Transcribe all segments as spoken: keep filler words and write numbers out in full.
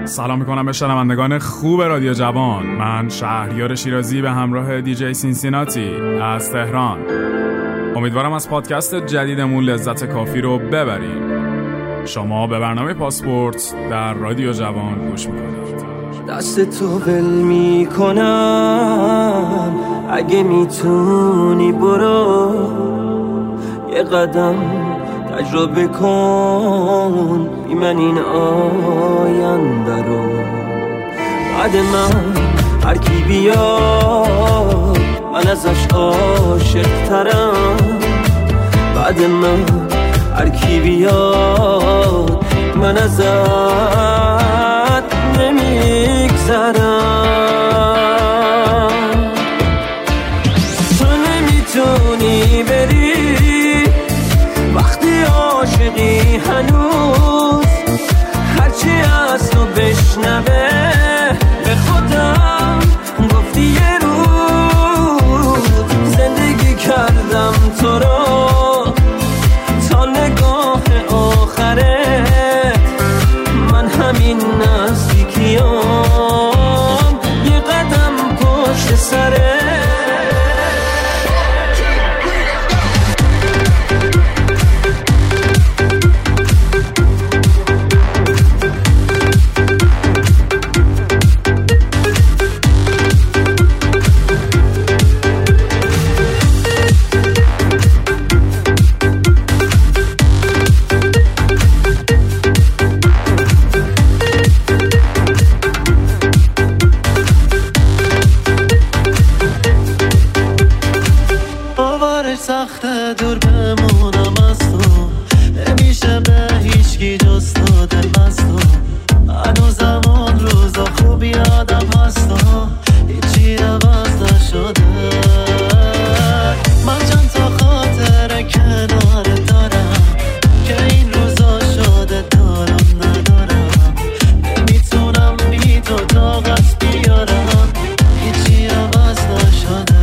سلام میکنم به شنوندگان خوب رادیو جوان. من شهریار شیرازی به همراه دیجی سینسیناتی از تهران. امیدوارم از پادکست جدیدمون لذت کافی رو ببریم. شما به برنامه پاسپورت در رادیو جوان گوش میکنید. دست تو ول میکنم، اگه میتونی برو یه قدم تجربه کن بی من این آینده رو. بعد من هر کی بیاد من ازش عاشق ترم، بعد من هر کی بیاد من ازت نمیگذرم. تو نمیتونی بری وقتی عاشقی هنوز، هرچی از تو بشنوه به خودم گفتی یه روز زندگی کردم تو رو تا نگاه آخره. من همین نزدیکیام یه قدم پشت سره. سخته دور بمونم از تو، نمیشه به هیچکی جز تو دل بستو. هنوزم اون روزا خوب یادم هستا، هیچی عوض نشده. من چند تا خاطر کنارت دارم که این روزا شده دارم ندارم. نمیتونم بی تو طاقت بیارم، هیچی عوض نشده.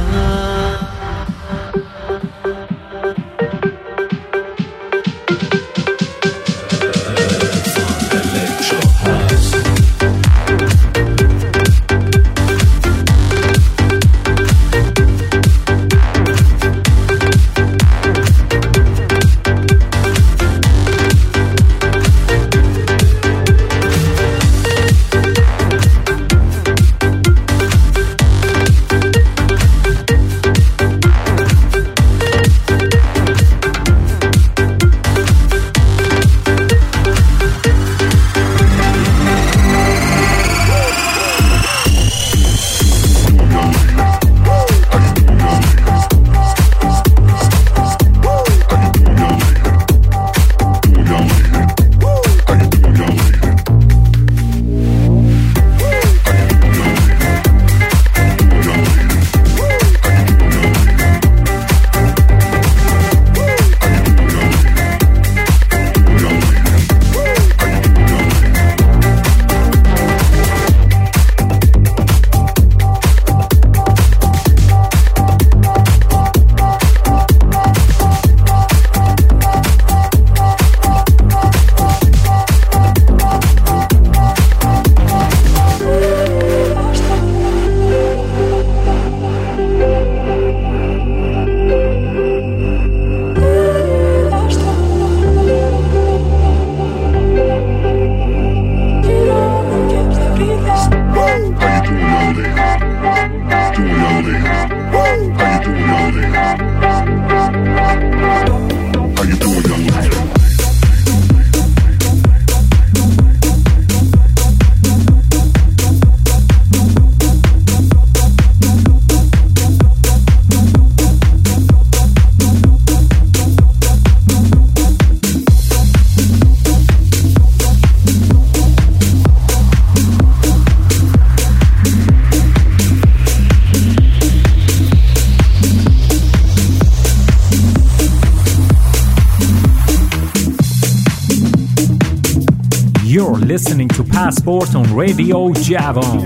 You're listening to Passport on Radio Javon.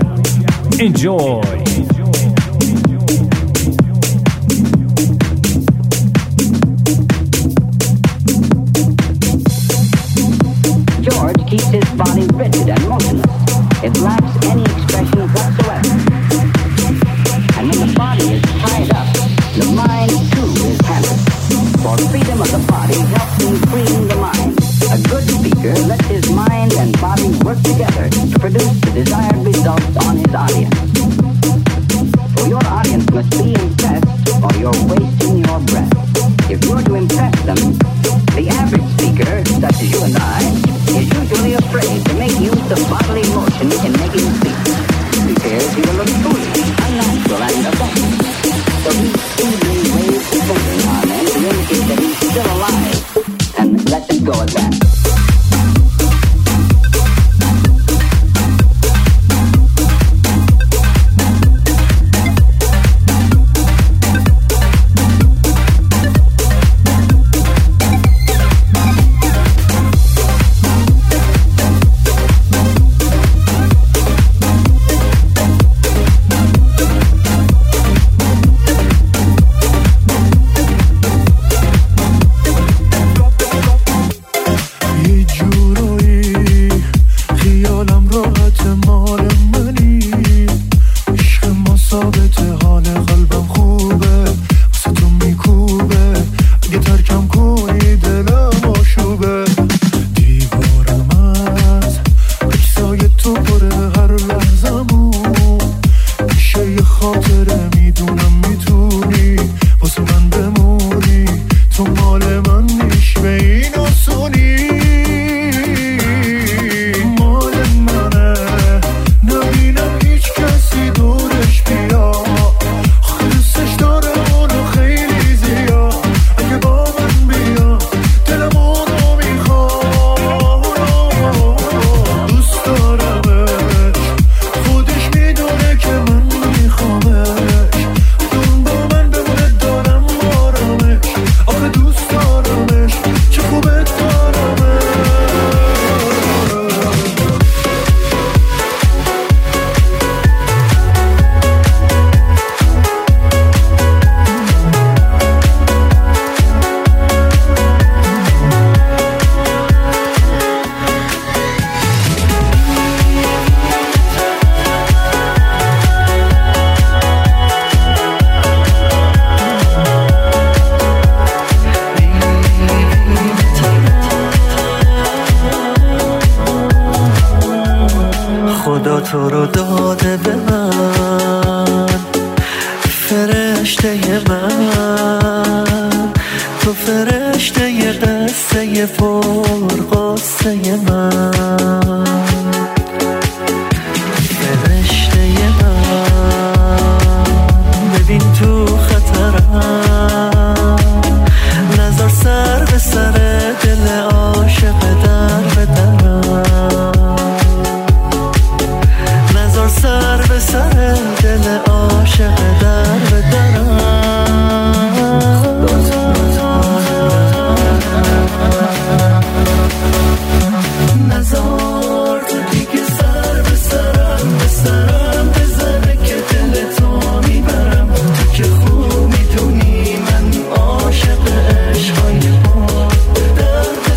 Enjoy. George keeps his body rigid and motionless. It lacks any expression whatsoever. And when the body is tied up, the mind too is hampered. For freedom of the body helps in freeing the mind. A good speaker lets his mind and body work together to produce the desired results on his audience. For your audience must be impressed or you're wasting your breath. If you're to impress them, the average speaker, such as you and I, is usually afraid to make use of bodily motion in making speech. He fears he will look foolish, unnatural, and offensive. So he speedily waves his finger on them to indicate that he's still alive, and lets it go at that. تو رو داده به من، فرشته من، تو فرشته ی قصه ی پرقصه ی من، فرشته ی من، ببین تو خطرم، نظر سر به سر دل عاشق در به درم، سر به سر دل عاشق در به درم، نزار تو دیگه سر به سرم به سرم بزنه که دل تو میبرم، تو که خوب میدونی من عاشق عشقای با در به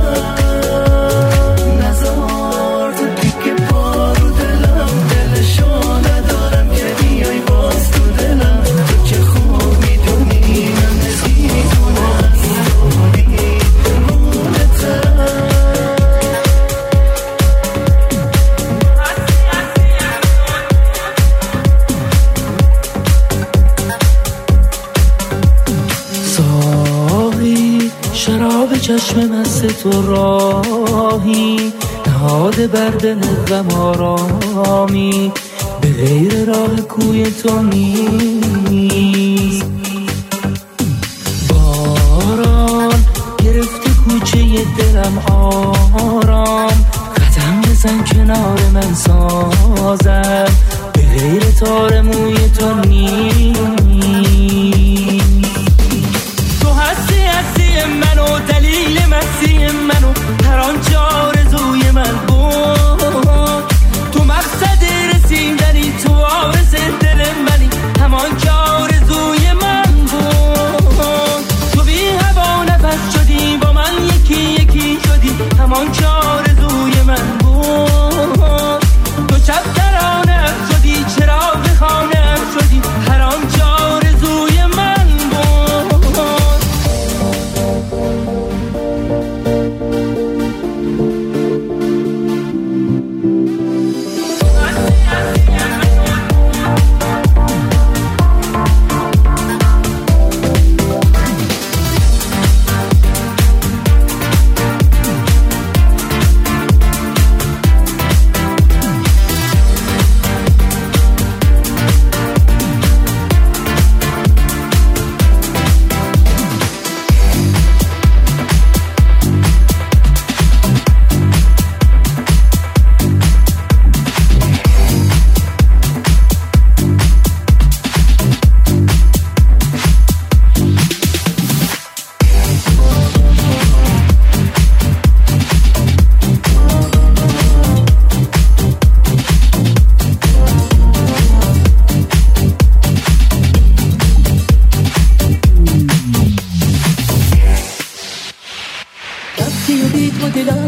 سرم، نزار تو دیگه پا رو دلم ندارم که بیای باز تو دلم، تو که خوب میدونی من نمیدونم از تو بیرونه ترم. ساقی شراب چشم مست تو راهی، نهاده بر دل غم آرامی، به غیر راه کوی تو نیست. باران گرفته کوچه دلم آرام، قدم بزن کنار من سازم، به غیر تار موی تو نیست. تو هستی هستی منو، دلیل مستی منو، هر آنچه آرزوی من بود، تو مقصد رسیدنی، تو وارث دل منی، همان که آرزوی من بود. تو بی هوا نفس شدی، با من یکی یکی شدی، همان که آرزوی من بود. تو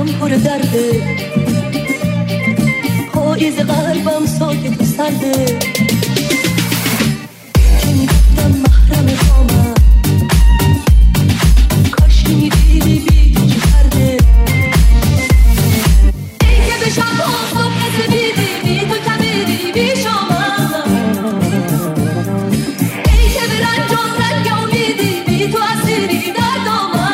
دلم پر درده، پاییز قلبم ساکت و سرده. که میگفتم محرم خامم، کاش میدیدی بی تو چه کرده. ای که بشم با صبح سبیدی، بی تو کبیدی بی شامم. ای که به رنجم رنگ امیدی، بی تو اسیری در دامم.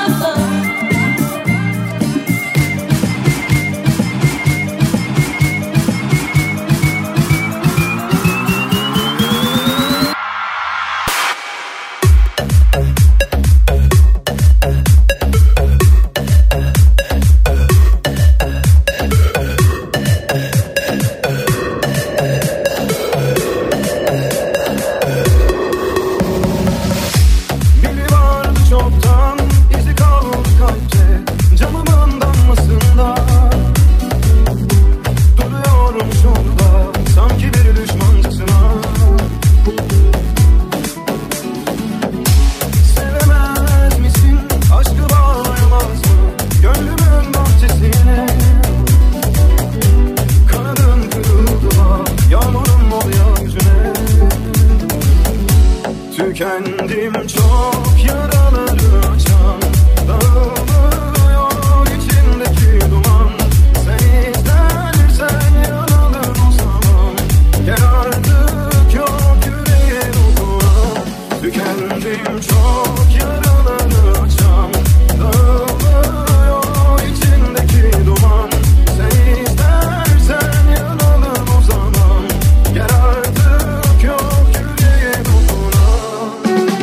Kendim çok yaraları açan, dağılıyor içindeki duman. Sen istersen yanalım o zaman, gel artık yok yüreğe dokunan. Tükendim çok yaraları açan, dağılıyor içindeki duman. Sen istersen yanalım o zaman, gel artık yok yüreğe dokunan.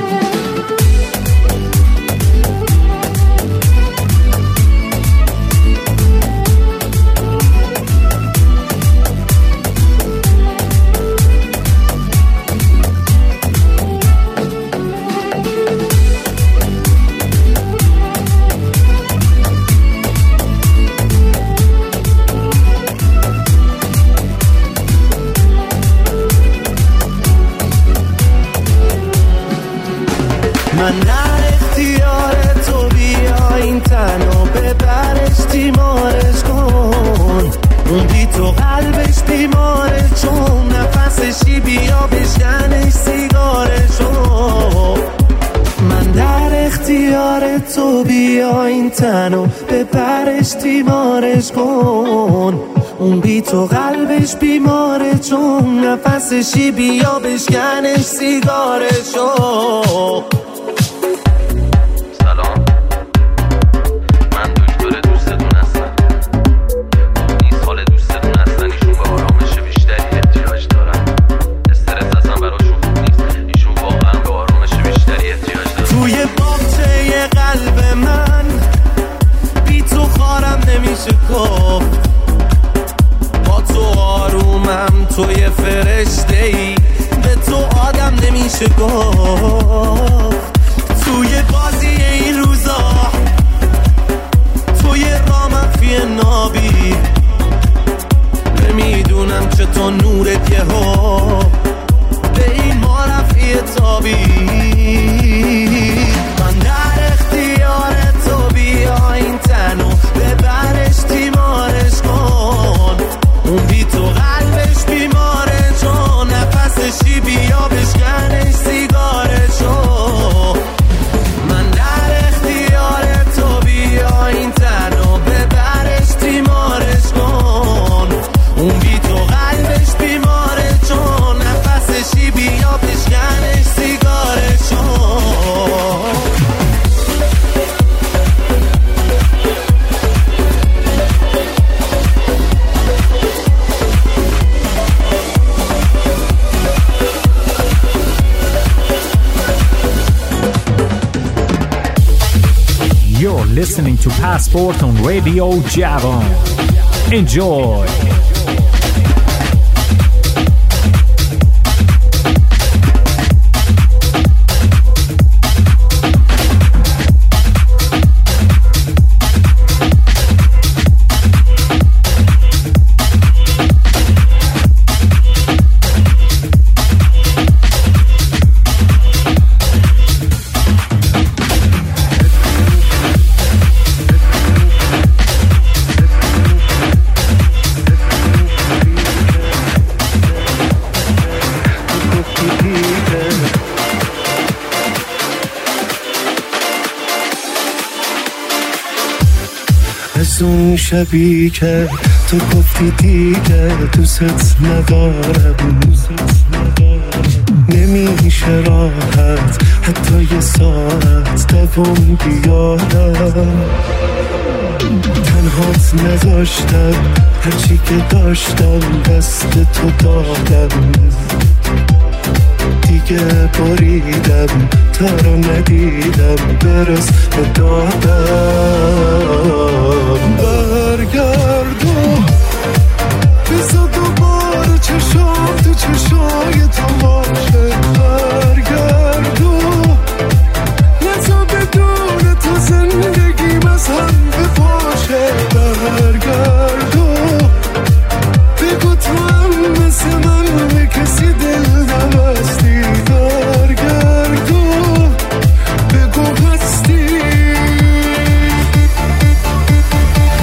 من در اختیار تو، بیا این تنو ببرش تیمارش کن. اون بی تو قلبش بیماره، چون نفسشی بیا بشکنش سیگارشو. من در اختیار تو، بیا این تنو ببرش تیمارش کن. اون بی تو قلبش بیماره، چون نفسشی بیا بشکنش سیگارشو. با تو آرومم، تو یه فرشته ای، به تو آدم نمیشه گفت. توی بازی این روزا، توی رامم فی نابی، نمیدونم چطور نورت یه ها به این ما رفعی تابی. من در اختیار تو، بیا این تنو ببرش تیمارش کن. اون بی تو قلبش بیماره، چون نفسشی بیا بشکنش سیگارشو. من در اختیار تو، بیا این تنو ببرش تیمارش کن. اون بی تو قلبش بیماره، چون نفسشی بیا بشکنش سیگارشو. You're listening to Passport on Radio Javon. Enjoy. شبی که تو گفتی دیگه دوست ندارم، نمیشه راحت حتی یه ساعت دوام بیارم. تنهات نذاشتم هرچی که داشتم دست تو دادم، دیگه بریدم تا رو ندیدم برس به دادم. برگردو بزا دوباره چشام تو چشای تو باشه، برگردو نزا بدون تو زندگیم از هم بپاشه، برگردو بگو تو هم مثل من به کسی دل نبستی، برگردو بگو هستی.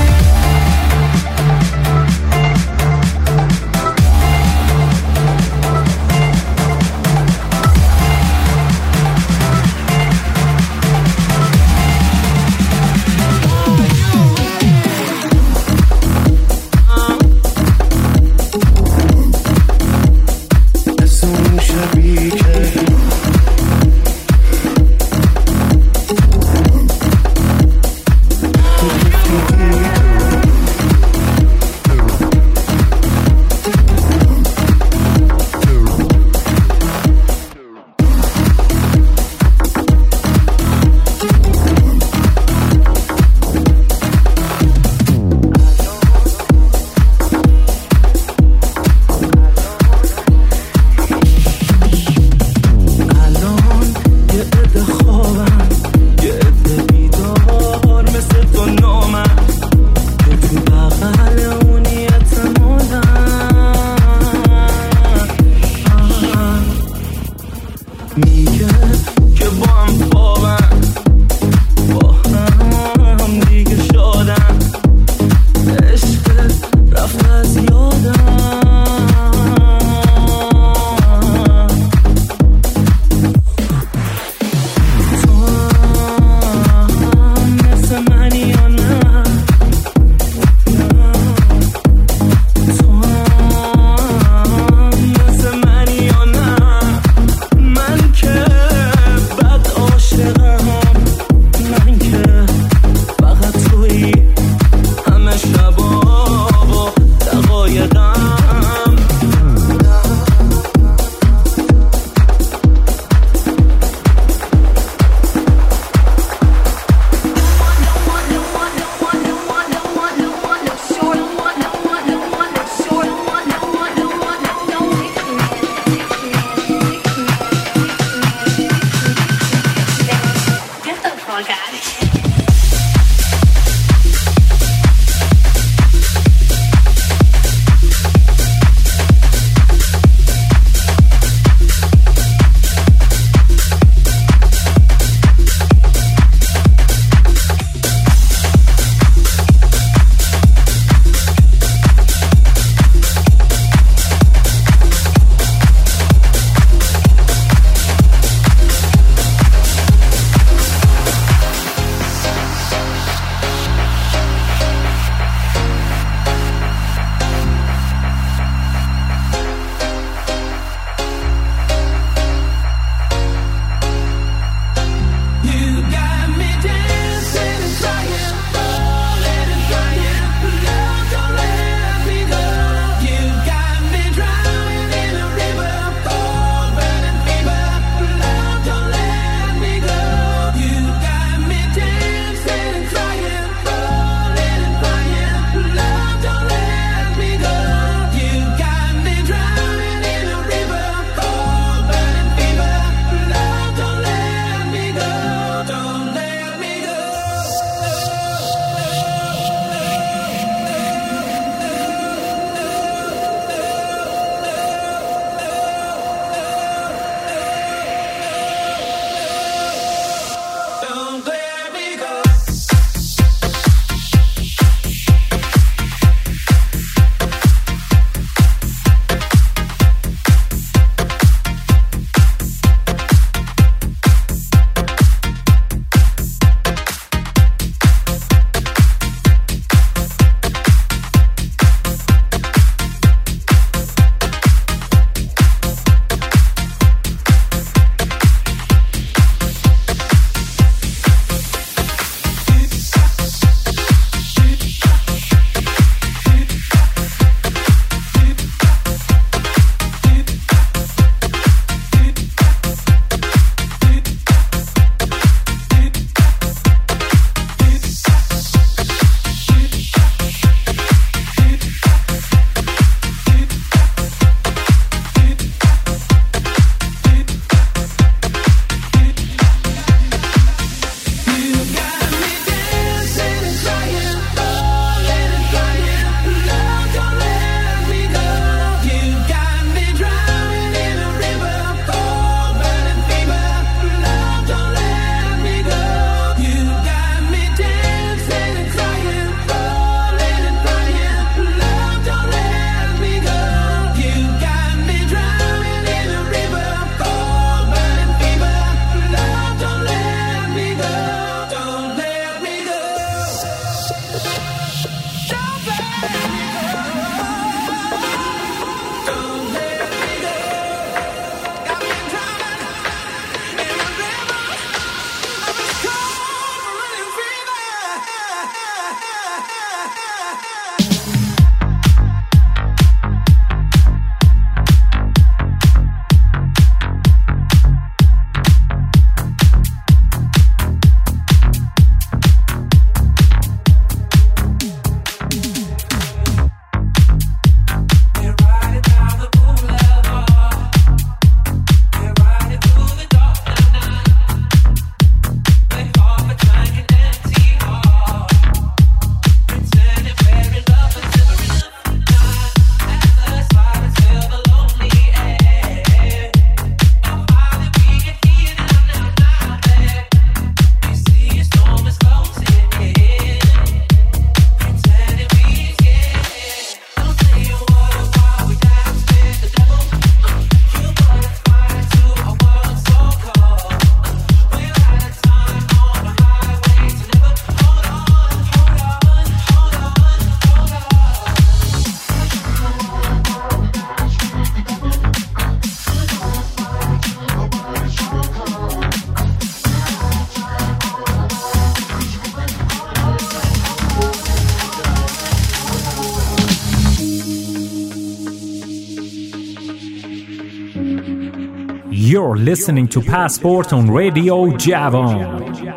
You're listening to Passport on Radio Javon.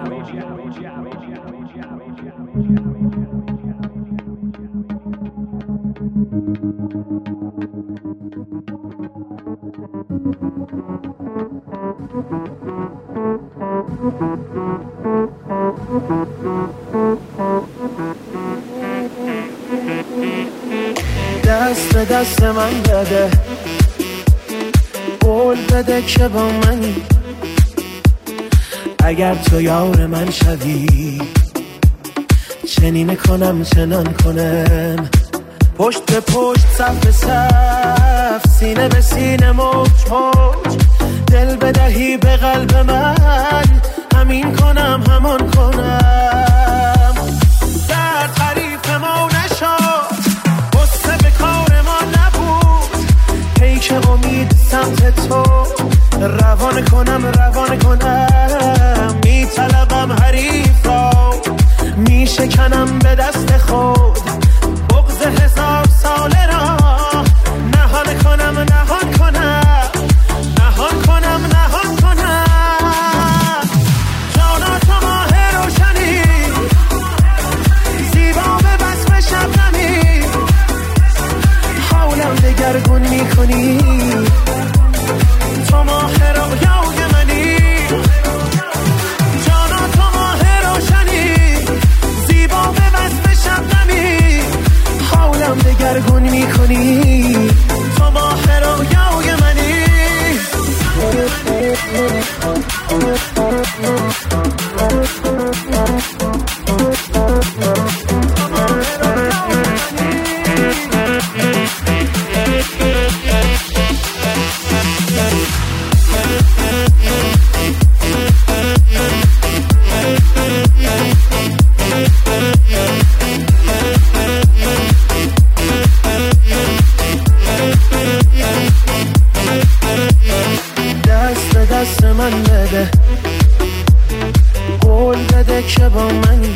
دست به دست من بده، قول بده که با منی، اگر تو یار من شوی چنین کنم چنان کنم، پشت به پشت صف به صف سینه به سینه موج موج، دل بدهی به قلب من همین کنم همان کنم، درد حریف ما نشد غصه به کار ما نبود، پیک امید سمت تو روان کنم روان کنم، میطلبم حریف را میشکنم به دست خود، بغض هزار ساله را نهان کنم نهان کنم نهان کنم نهان کنم، جانا تو ماه روشنی زیبا به بسم شبنمی، حولم دگرگون میکنی تو ماه رویای منی، جانا تو ماه روشنی زیبا به بسم شبنمی، حولم دگرگون میکنی تو ماه رویای منی. دست به دست من بده، قول بده که با منی،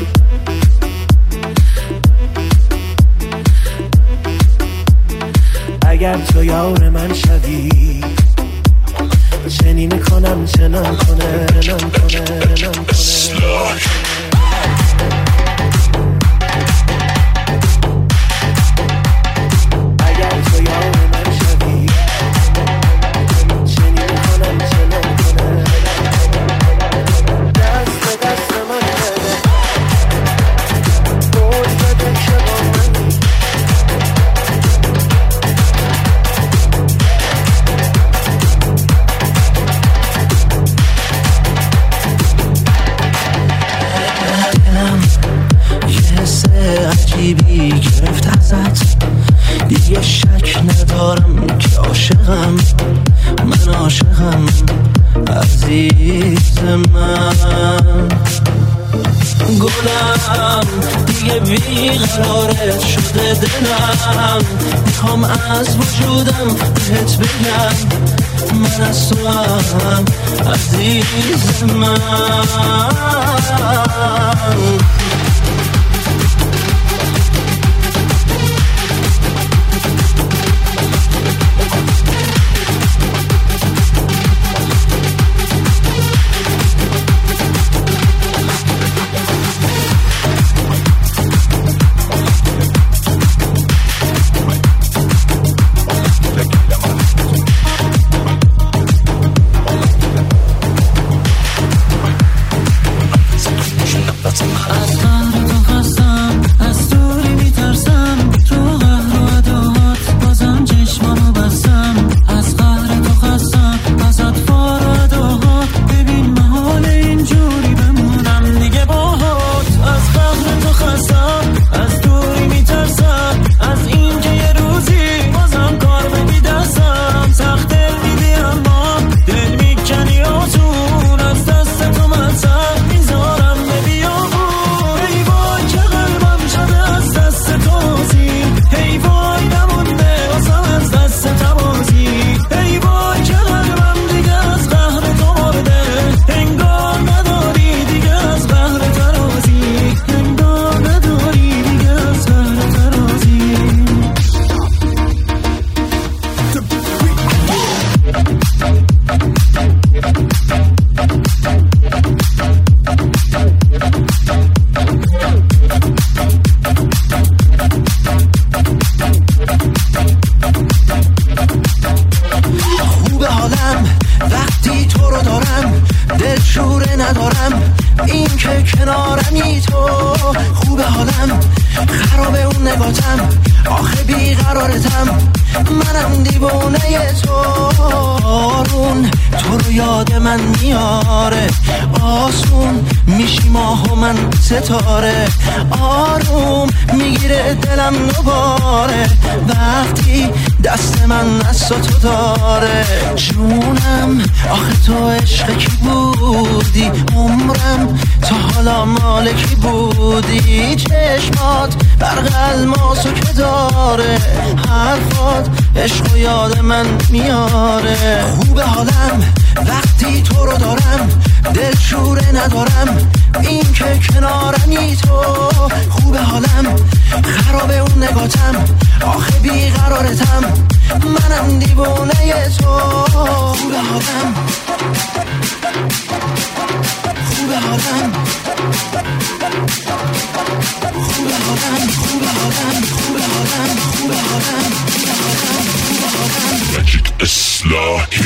اگر تو یار من شوی چنین کنم چنان کنم چنان کنم چنان کنم. گرفت ازت دیگه شک ندارم که عاشقم من عاشقم عزیز من، گلم دیگه بیقرارت شده دلم، میخوام از وجودم بهت بگم من از تو هم عزیز من. از نگاتم آخه بیقرارتم منم دیوونه تو آرون تو رو یاد من میاره آسون میشی ماه و من ستاره آروم میگیره دلم دوباره وقتی دست من نست تو داره جونم آخه تو عشق کی بودی عمرم تا حالا مال کی بودی چشمات برق الماسو که داره حرفات عشق و یاد من میاره خوب حالم وقتی تو رو دارم دل شوره ندارم این که کنارمی تو خوب حالم خرابه اون نگاتم آخه بیقرارتم منم دیوونه تو خوب حالم خوب حالم خوب حالم خوب حالم خوب حالم خوب حالم خوب حالم ماجیک اصلاحی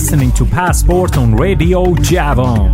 listening to Passport on Radio Javon.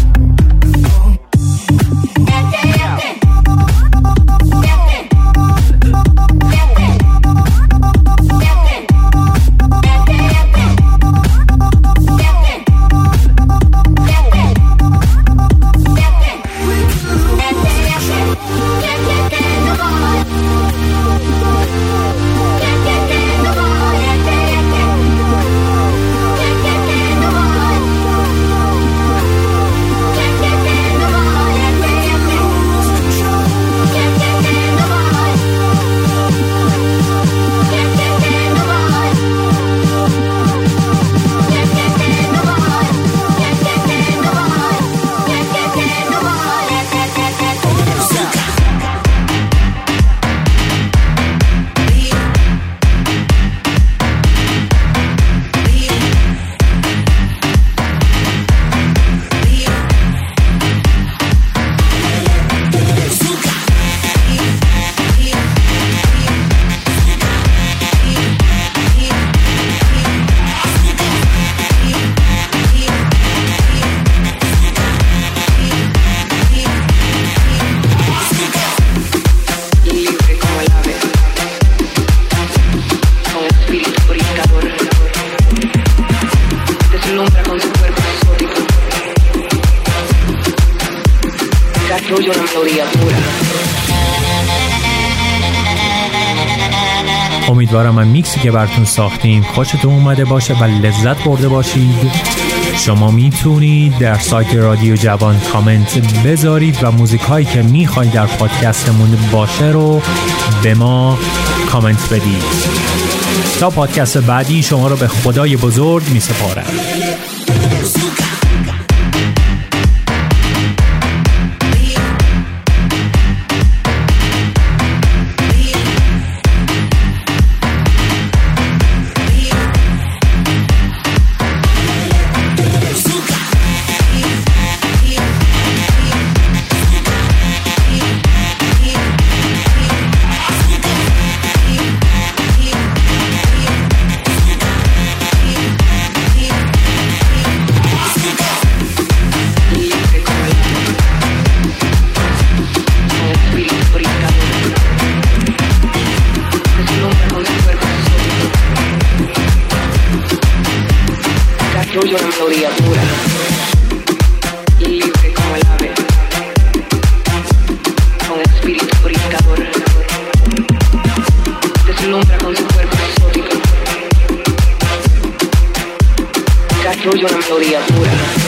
امیدوارم من میکسی که براتون ساختیم خوشتون اومده باشه و لذت برده باشید. شما میتونید در سایت رادیو جوان کامنت بذارید و موزیک هایی که میخواید در پادکستمون باشه رو به ما کامنت بدید. تا پادکست بعدی شما رو به خدای بزرگ میسپارم. Una melodía pura, libre como el ave, con espíritu purificador, deslumbra con su cuerpo exótico, construye una melodía pura.